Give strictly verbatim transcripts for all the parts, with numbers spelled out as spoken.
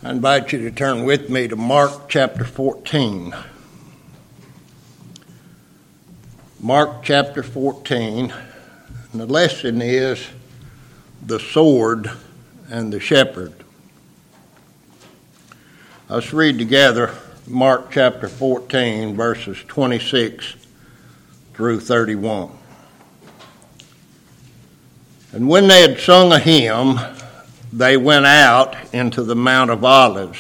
I invite you to turn with me to Mark chapter fourteen. Mark chapter fourteen, and the lesson is the sword and the shepherd. Let's read together Mark chapter fourteen, verses twenty-six through thirty-one. And when they had sung a hymn, they went out into the Mount of Olives.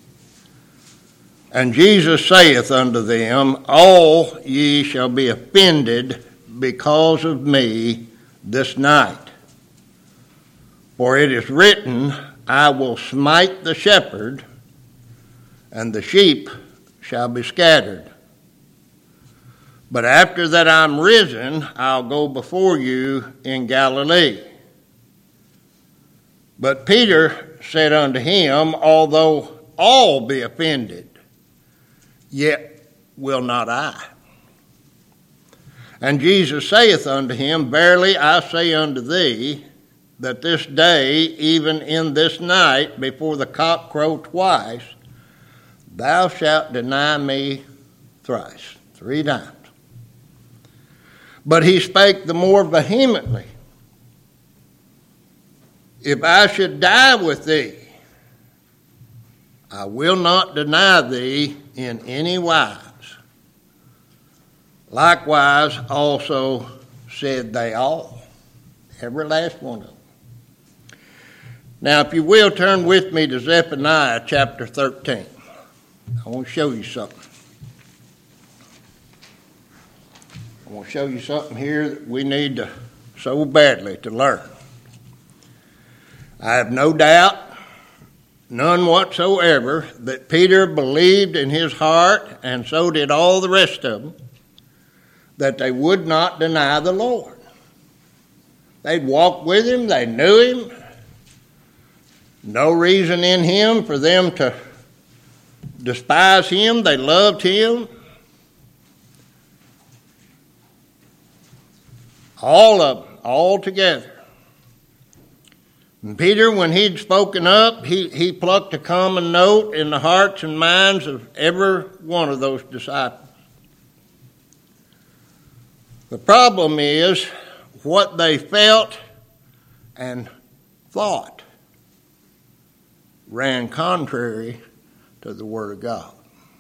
And Jesus saith unto them, All ye shall be offended because of me this night. For it is written, I will smite the shepherd, and the sheep shall be scattered. But after that I'm risen, I'll go before you in Galilee. But Peter said unto him, Although all be offended, yet will not I. And Jesus saith unto him, Verily I say unto thee, that this day, even in this night, before the cock crow twice, thou shalt deny me thrice, three times. But he spake the more vehemently, If I should die with thee, I will not deny thee in any wise. Likewise also said they all, every last one of them. Now, if you will, turn with me to Zephaniah chapter thirteen. I want to show you something. I want to show you something here that we need to so badly to learn. I have no doubt, none whatsoever, that Peter believed in his heart, and so did all the rest of them, that they would not deny the Lord. They'd walk with him, they knew him. No reason in him for them to despise him. They loved him. All of them, all together. And Peter, when he'd spoken up, he, he plucked a common note in the hearts and minds of every one of those disciples. The problem is what they felt and thought ran contrary to the Word of God.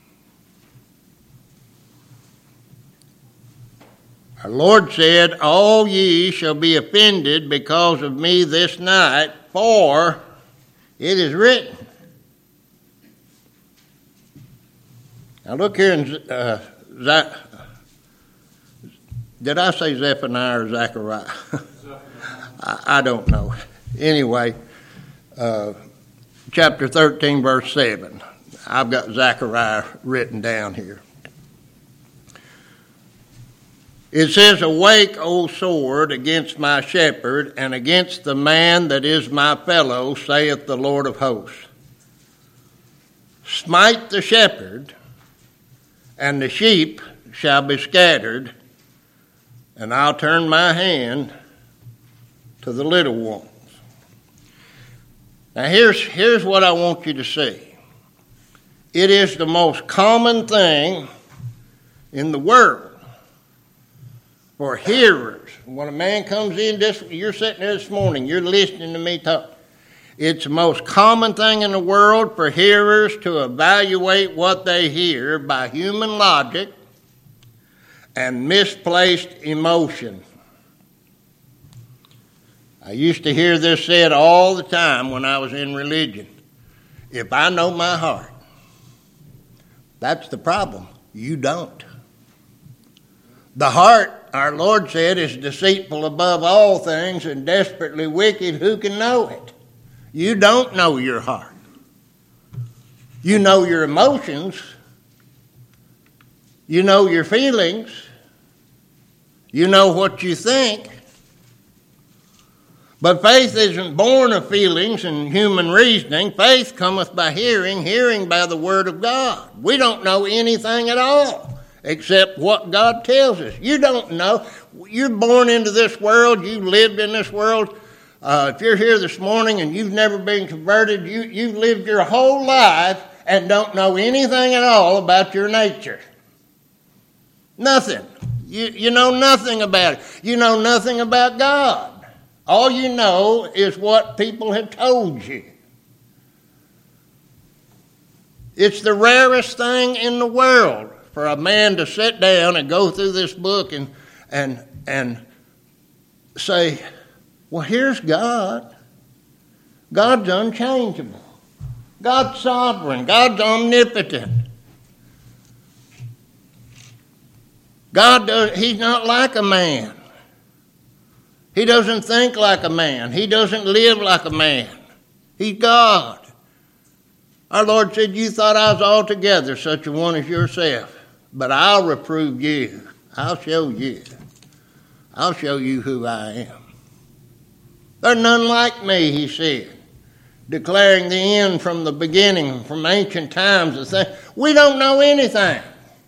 Our Lord said, All ye shall be offended because of me this night, for it is written. Now look here in, uh, Zach, did I say Zephaniah or Zechariah? I, I don't know. Anyway, uh, chapter thirteen, verse seven. I've got Zechariah written down here. It says, Awake, O sword, against my shepherd, and against the man that is my fellow, saith the Lord of hosts. Smite the shepherd, and the sheep shall be scattered, and I'll turn my hand to the little ones. Now here's, here's what I want you to see. It is the most common thing in the world for hearers. When a man comes in, this, you're sitting there this morning, you're listening to me talk. It's the most common thing in the world for hearers to evaluate what they hear by human logic and misplaced emotion. I used to hear this said all the time when I was in religion. If I know my heart, that's the problem. You don't. The heart, our Lord said, is deceitful above all things and desperately wicked. Who can know it? You don't know your heart. You know your emotions. You know your feelings. You know what you think. But faith isn't born of feelings and human reasoning. Faith cometh by hearing, hearing by the word of God. We don't know anything at all except what God tells us. You don't know. You're born into this world. You lived in this world Uh, if you're here this morning and you've never been converted, you, you've lived your whole life and don't know anything at all about your nature. Nothing. You, you know nothing about it. You know nothing about God. All you know is what people have told you. It's the rarest thing in the world for a man to sit down and go through this book and and and say, well, here's God. God's unchangeable. God's sovereign. God's omnipotent. God, does, he's not like a man. He doesn't think like a man. He doesn't live like a man. He's God. Our Lord said, you thought I was altogether such a one as yourself, but I'll reprove you. I'll show you. I'll show you who I am. There's none like me, he said, declaring the end from the beginning, from ancient times. The thing. We don't know anything.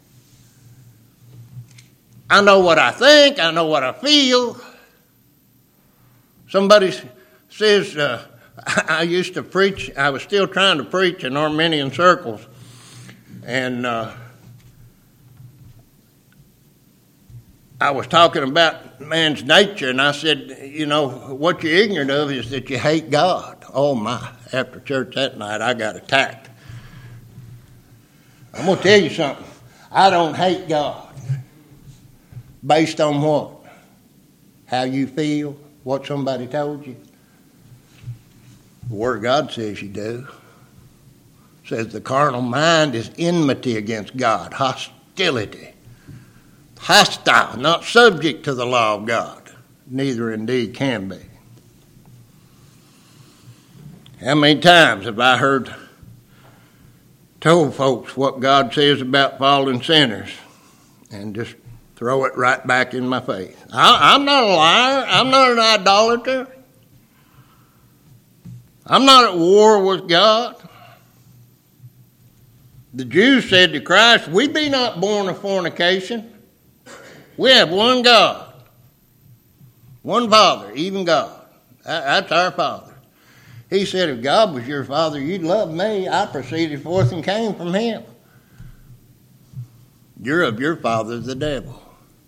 I know what I think. I know what I feel. Somebody says, uh, I used to preach, I was still trying to preach in Arminian circles, and uh, I was talking about man's nature, and I said, you know, what you're ignorant of is that you hate God. Oh, my. After church that night, I got attacked. I'm going to tell you something. I don't hate God. Based on what? How you feel? What somebody told you? The Word of God says you do. It says the carnal mind is enmity against God, hostility. Hostile, not subject to the law of God. Neither indeed can be. How many times have I heard told folks what God says about fallen sinners and just throw it right back in my face? I, I'm not a liar. I'm not an idolater. I'm not at war with God. The Jews said to Christ, we be not born of fornication. We have one God, one Father, even God. That's our Father. He said, if God was your Father, you'd love me. I proceeded forth and came from him. You're of your father, the devil.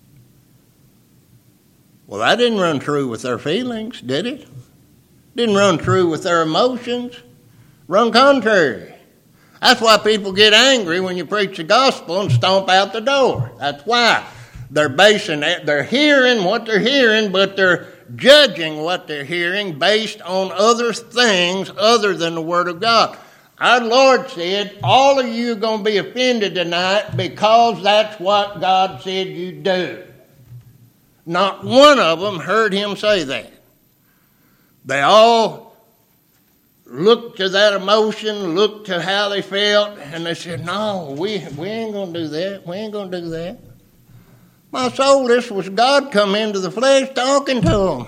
Well, that didn't run true with their feelings, did it? Didn't run true with their emotions. Run contrary. That's why people get angry when you preach the gospel and stomp out the door. That's why. They're basing it, they're hearing what they're hearing, but they're judging what they're hearing based on other things other than the Word of God. Our Lord said, all of you are going to be offended tonight because that's what God said you do. Not one of them heard him say that. They all looked to that emotion, looked to how they felt, and they said, no, we, we ain't going to do that. We ain't going to do that. My soul, this was God come into the flesh talking to them.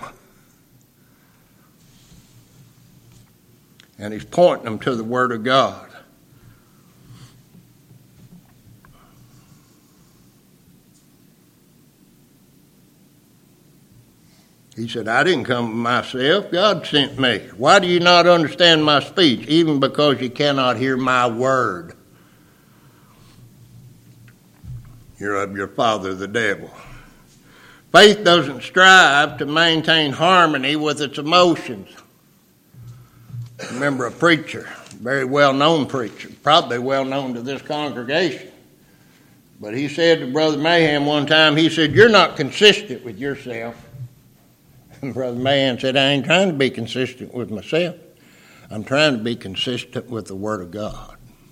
And he's pointing them to the Word of God. He said, I didn't come myself. God sent me. Why do you not understand my speech? Even because you cannot hear my word. You're of your father, the devil. Faith doesn't strive to maintain harmony with its emotions. I remember a preacher, very well-known preacher, probably well-known to this congregation. But he said to Brother Mayhem one time, he said, you're not consistent with yourself. And Brother Mayhem said, I ain't trying to be consistent with myself. I'm trying to be consistent with the Word of God.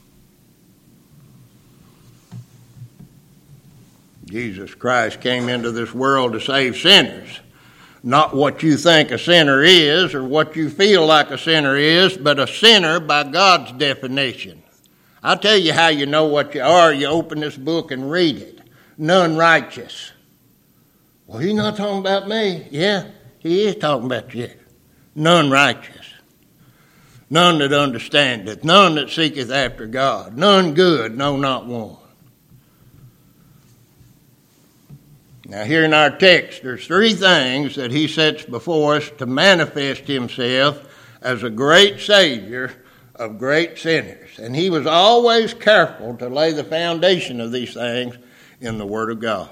Jesus Christ came into this world to save sinners. Not what you think a sinner is or what you feel like a sinner is, but a sinner by God's definition. I'll tell you how you know what you are. You open this book and read it. None righteous. Well, he's not talking about me. Yeah, he is talking about you. None righteous. None that understandeth. None that seeketh after God. None good, no, not one. Now, here in our text, there's three things that he sets before us to manifest himself as a great Savior of great sinners. And he was always careful to lay the foundation of these things in the Word of God.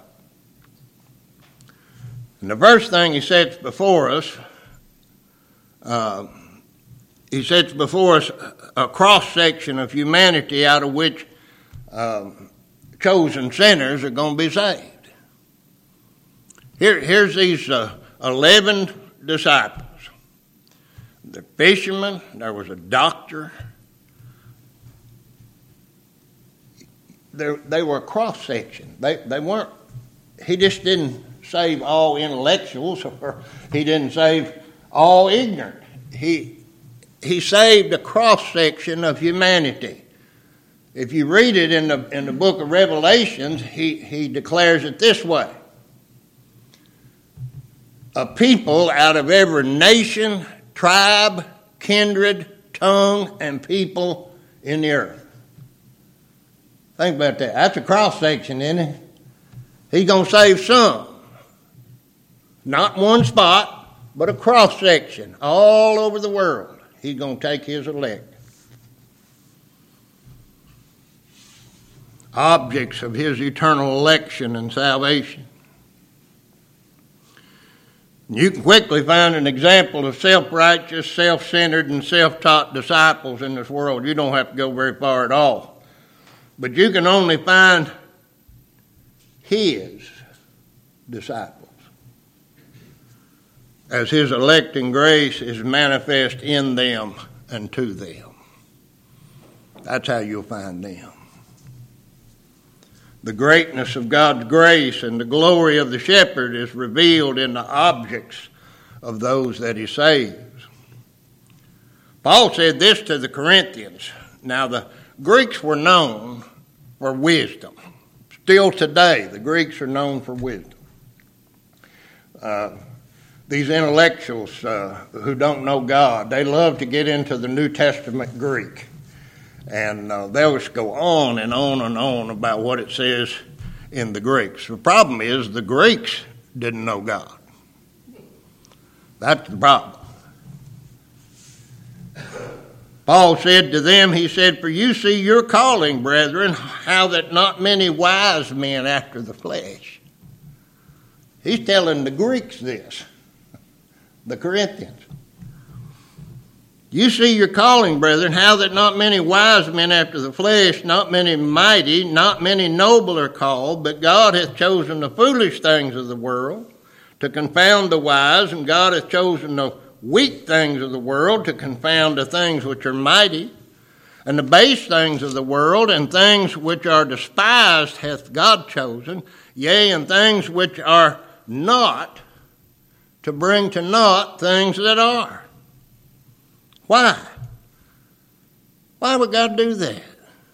And the first thing he sets before us, uh, he sets before us a cross-section of humanity out of which um, chosen sinners are going to be saved. Here, here's these uh, eleven disciples. They're fishermen. There was a doctor. They're, they were a cross-section. They, they weren't, he just didn't save all intellectuals, or he didn't save all ignorant. He, he saved a cross-section of humanity. If you read it in the, in the book of Revelations, he, he declares it this way. A people out of every nation, tribe, kindred, tongue, and people in the earth. Think about that. That's a cross-section, isn't it? He's going to save some. Not one spot, but a cross-section all over the world. He's going to take his elect. Objects of his eternal election and salvation. You can quickly find an example of self-righteous, self-centered, and self-taught disciples in this world. You don't have to go very far at all. But you can only find his disciples as his electing grace is manifest in them and to them. That's how you'll find them. The greatness of God's grace and the glory of the shepherd is revealed in the objects of those that he saves. Paul said this to the Corinthians. Now, the Greeks were known for wisdom. Still today, the Greeks are known for wisdom. Uh, these intellectuals uh, who don't know God, they love to get into the New Testament Greek. And uh, they'll just go on and on and on about what it says in the Greeks. The problem is the Greeks didn't know God. That's the problem. Paul said to them, he said, for you see your calling, brethren, how that not many wise men after the flesh. He's telling the Greeks this, the Corinthians. You see your calling, brethren, how that not many wise men after the flesh, not many mighty, not many noble are called, but God hath chosen the foolish things of the world to confound the wise, and God hath chosen the weak things of the world to confound the things which are mighty, and the base things of the world, and things which are despised hath God chosen, yea, and things which are not, to bring to naught things that are. Why? Why would God do that?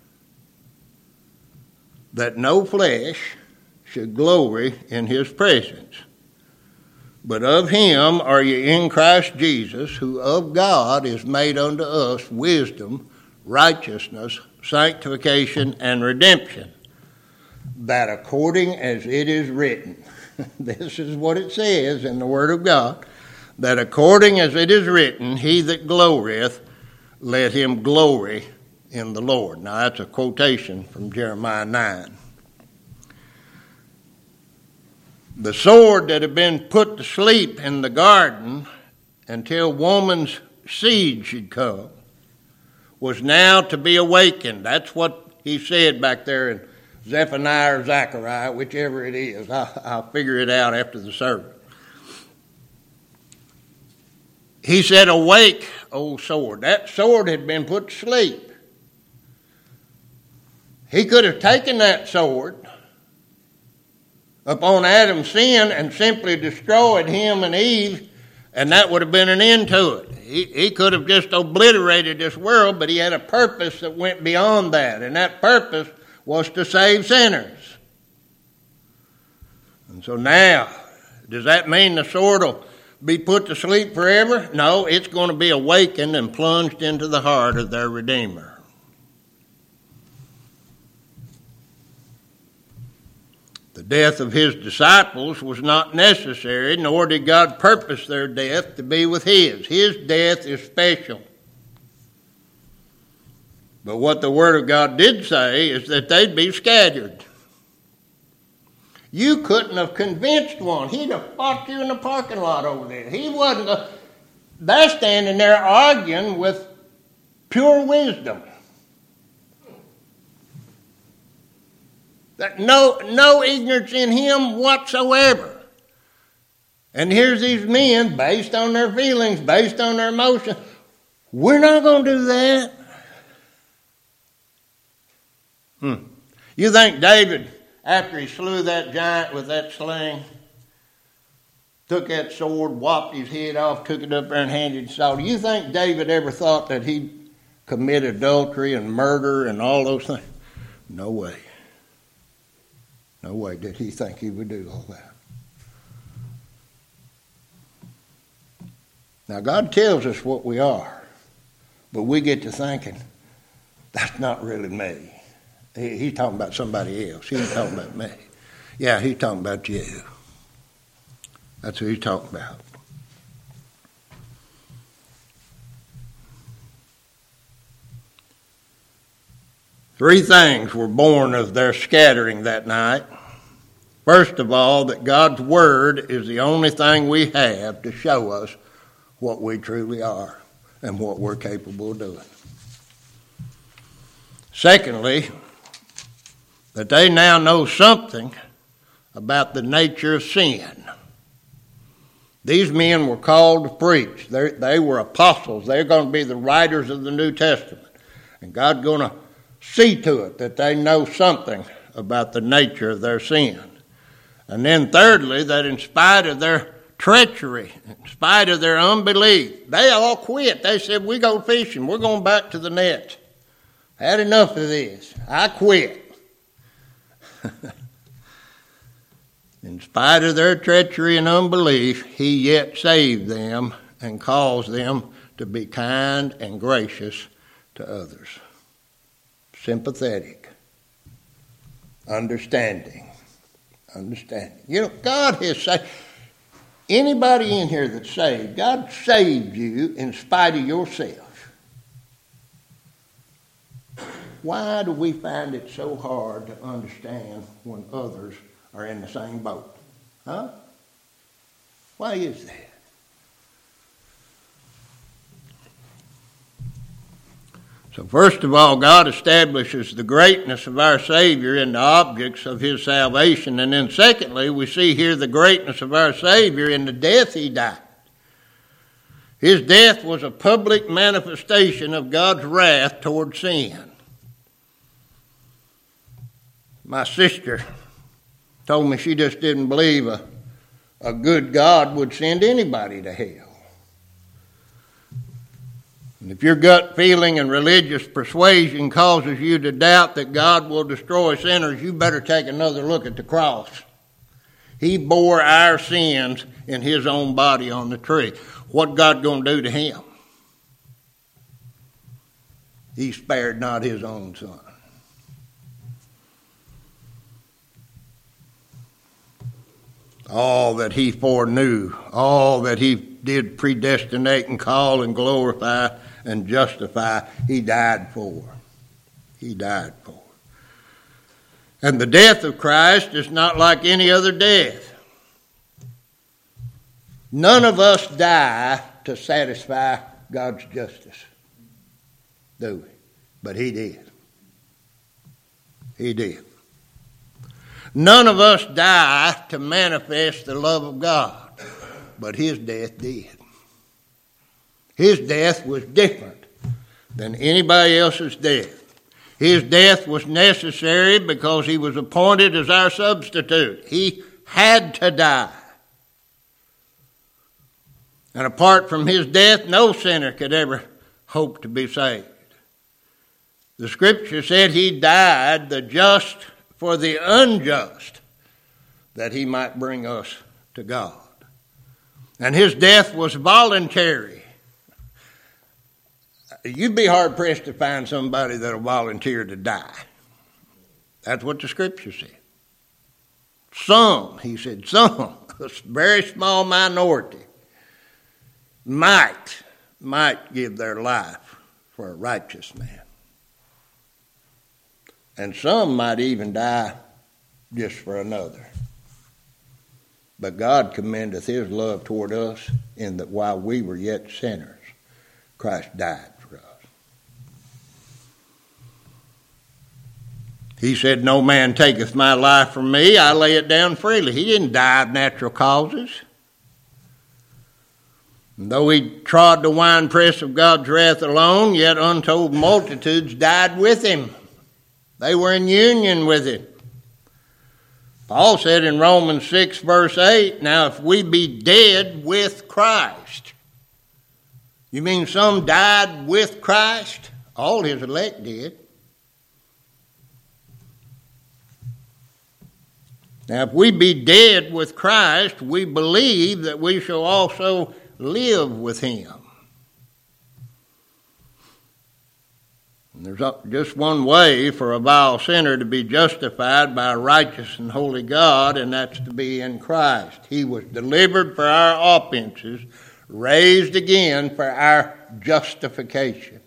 That no flesh should glory in his presence. But of him are ye in Christ Jesus, who of God is made unto us wisdom, righteousness, sanctification, and redemption. That according as it is written, this is what it says in the Word of God, that according as it is written, he that glorieth, let him glory in the Lord. Now that's a quotation from Jeremiah nine. The sword that had been put to sleep in the garden until woman's seed should come was now to be awakened. That's what he said back there in Zephaniah or Zechariah, whichever it is. I'll, I'll figure it out after the service. He said, awake, O sword. That sword had been put to sleep. He could have taken that sword upon Adam's sin and simply destroyed him and Eve, and that would have been an end to it. He, he could have just obliterated this world, but he had a purpose that went beyond that, and that purpose was to save sinners. And so now, does that mean the sword will be put to sleep forever? No, it's going to be awakened and plunged into the heart of their Redeemer. The death of his disciples was not necessary, nor did God purpose their death to be with his. His death is special. But what the Word of God did say is that they'd be scattered. You couldn't have convinced one. He'd have fought you in the parking lot over there. He wasn't a, they're standing there arguing with pure wisdom. That no, no ignorance in him whatsoever. And here's these men, based on their feelings, based on their emotions. We're not going to do that. Hmm. You think David, after he slew that giant with that sling, took that sword, whopped his head off, took it up there and handed it to Saul? Do you think David ever thought that he'd commit adultery and murder and all those things? No way. No way did he think he would do all that. Now, God tells us what we are, but we get to thinking, that's not really me. He, he's talking about somebody else. He's talking about me. Yeah, he's talking about you. That's who he's talking about. Three things were born of their scattering that night. First of all, that God's Word is the only thing we have to show us what we truly are and what we're capable of doing. Secondly, that they now know something about the nature of sin. These men were called to preach. They, they were apostles. They're going to be the writers of the New Testament. And God's going to see to it that they know something about the nature of their sin. And then thirdly, that in spite of their treachery, in spite of their unbelief, they all quit. They said, we go fishing. We're going back to the nets. Had enough of this. I quit. In spite of their treachery and unbelief, he yet saved them and caused them to be kind and gracious to others. Sympathetic. Understanding. Understanding. You know, God has saved. Anybody in here that's saved, God saved you in spite of yourself. Why do we find it so hard to understand when others are in the same boat? Huh? Why is that? So first of all, God establishes the greatness of our Savior in the objects of his salvation. And then secondly, we see here the greatness of our Savior in the death he died. His death was a public manifestation of God's wrath toward sin. My sister told me she just didn't believe a, a good God would send anybody to hell. And if your gut feeling and religious persuasion causes you to doubt that God will destroy sinners, you better take another look at the cross. He bore our sins in his own body on the tree. What God going to do to him? He spared not his own son. All that he foreknew, all that he did predestinate and call and glorify and justify, he died for. He died for. And the death of Christ is not like any other death. None of us die to satisfy God's justice, do we? But he did. He did. None of us die to manifest the love of God, but his death did. His death was different than anybody else's death. His death was necessary because he was appointed as our substitute. He had to die. And apart from his death, no sinner could ever hope to be saved. The scripture said he died, the just for the unjust, that he might bring us to God. And his death was voluntary. You'd be hard-pressed to find somebody that'll volunteer to die. That's what the scripture said. some, he said, some, a very small minority, might, might give their life for a righteous man. And some might even die just for another. But God commendeth his love toward us in that while we were yet sinners, Christ died for us. He said, no man taketh my life from me, I lay it down freely. He didn't die of natural causes. And though he trod the winepress of God's wrath alone, yet untold multitudes died with him. They were in union with him. Paul said in Romans six, verse eight, now if we be dead with Christ. You mean some died with Christ? All his elect did. Now if we be dead with Christ, we believe that we shall also live with him. And there's just one way for a vile sinner to be justified by a righteous and holy God, and that's to be in Christ. He was delivered for our offenses, raised again for our justification.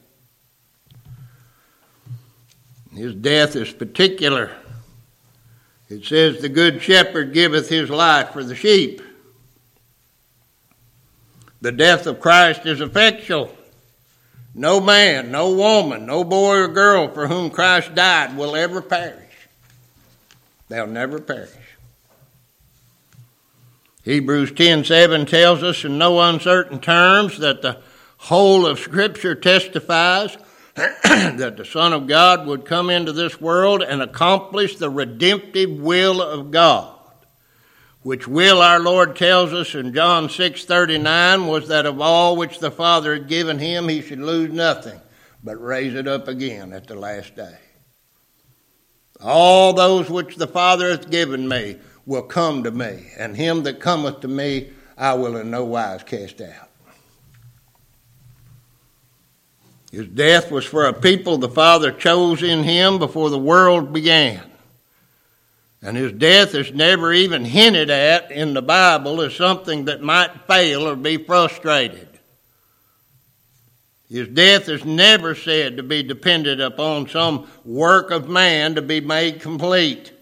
His death is particular. It says, the good shepherd giveth his life for the sheep. The death of Christ is effectual. No man, no woman, no boy or girl for whom Christ died will ever perish. They'll never perish. Hebrews ten seven tells us in no uncertain terms that the whole of Scripture testifies that the Son of God would come into this world and accomplish the redemptive will of God, which will, our Lord tells us in John six thirty-nine, was that of all which the Father had given him, he should lose nothing, but raise it up again at the last day. All those which the Father hath given me will come to me, and him that cometh to me I will in no wise cast out. His death was for a people the Father chose in him before the world began. And his death is never even hinted at in the Bible as something that might fail or be frustrated. His death is never said to be dependent upon some work of man to be made complete.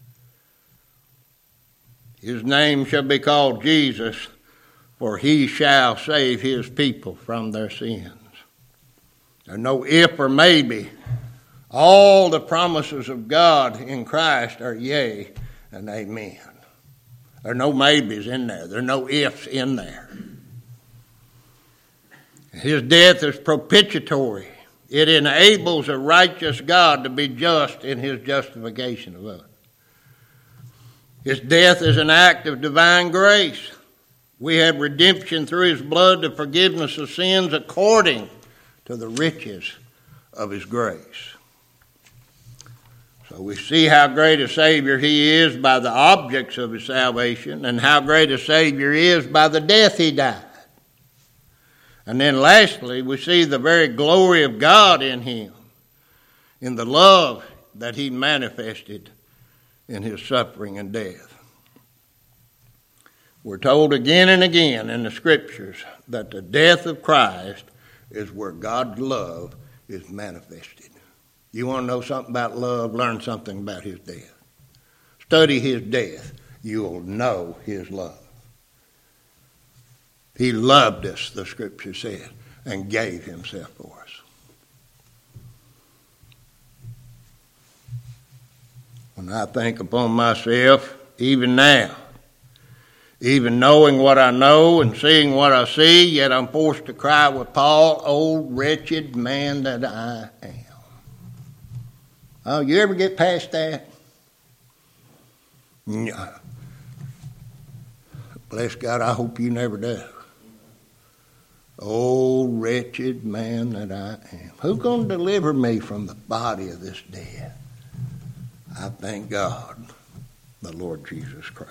His name shall be called Jesus, for he shall save his people from their sins. There's no if or maybe. All the promises of God in Christ are yea and amen. There are no maybes in there. There are no ifs in there. His death is propitiatory. It enables a righteous God to be just in his justification of us. His death is an act of divine grace. We have redemption through his blood, the forgiveness of sins according to the riches of his grace. So we see how great a Savior he is by the objects of his salvation, and how great a Savior he is by the death he died. And then lastly, we see the very glory of God in him, in the love that he manifested in his suffering and death. We're told again and again in the Scriptures that the death of Christ is where God's love is manifested. You want to know something about love? Learn something about his death. Study his death. You'll know his love. He loved us, the Scripture said, and gave himself for us. When I think upon myself, even now, even knowing what I know and seeing what I see, yet I'm forced to cry with Paul, "Oh, wretched man that I am." Oh, you ever get past that? No. Bless God, I hope you never do. Oh, wretched man that I am. Who's going to deliver me from the body of this death? I thank God, the Lord Jesus Christ.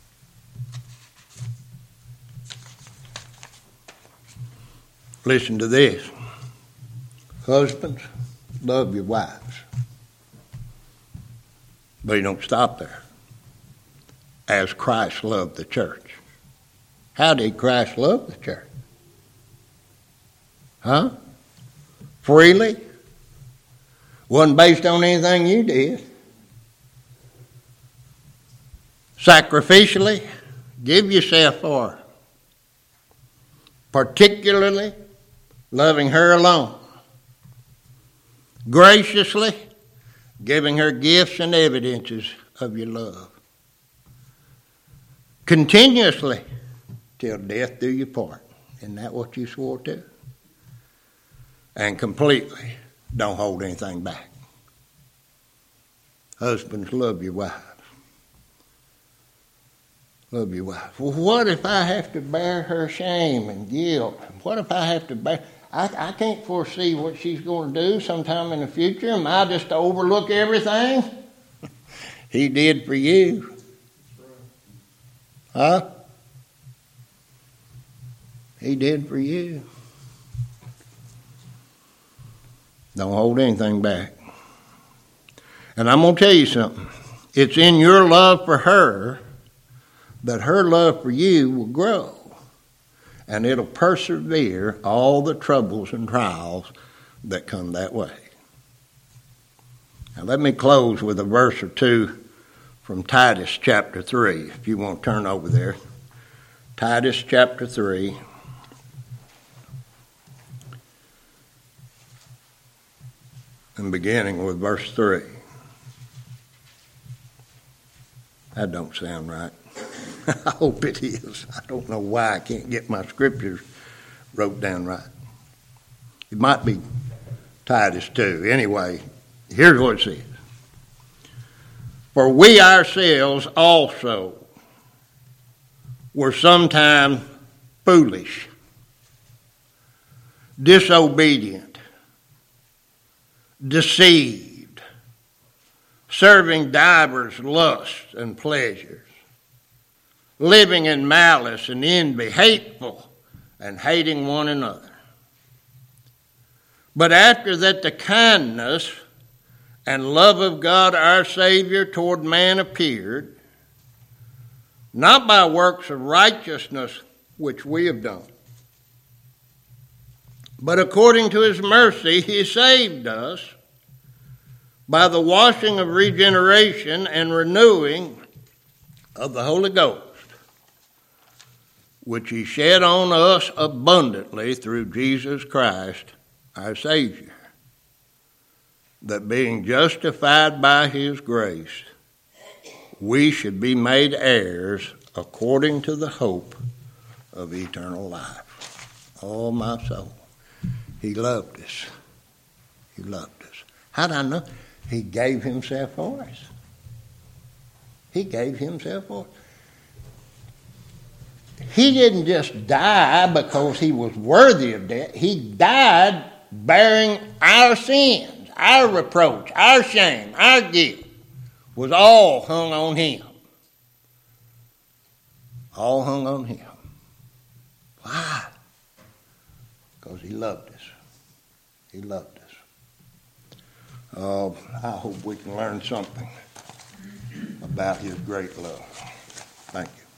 Listen to this. Husbands, love your wives. But you don't stop there. as Christ loved the church. How did Christ love the church? Huh? Freely. Wasn't based on anything you did. Sacrificially. Give yourself for her. Particularly loving her alone. Graciously giving her gifts and evidences of your love. Continuously till death do you part. Isn't that what you swore to? And completely don't hold anything back. Husbands, love your wives. Love your wife. Well, what if I have to bear her shame and guilt? What if I have to bear... I, I can't foresee what she's going to do sometime in the future. Am I just to overlook everything? He did for you. Huh? He did for you. Don't hold anything back. And I'm going to tell you something. It's in your love for her that her love for you will grow. And it'll persevere all the troubles and trials that come that way. Now let me close with a verse or two from Titus chapter three, if you want to turn over there. Titus chapter three. And beginning with verse three. That don't sound right. I hope it is. I don't know why I can't get my scriptures wrote down right. It might be Titus two. Anyway, here's what it says. For we ourselves also were sometime foolish, disobedient, deceived, serving divers lusts and pleasures, living in malice and envy, hateful, and hating one another. But after that the kindness and love of God our Savior toward man appeared, not by works of righteousness which we have done, but according to his mercy he saved us by the washing of regeneration and renewing of the Holy Ghost, which he shed on us abundantly through Jesus Christ, our Savior, that being justified by his grace, we should be made heirs according to the hope of eternal life. Oh, my soul. He loved us. He loved us. How did I know? He gave himself for us. He gave himself for us. He didn't just die because he was worthy of death. He died bearing our sins, our reproach, our shame, our guilt was all hung on him. All hung on him. Why? Because he loved us. He loved us. Uh, I hope we can learn something about his great love. Thank you.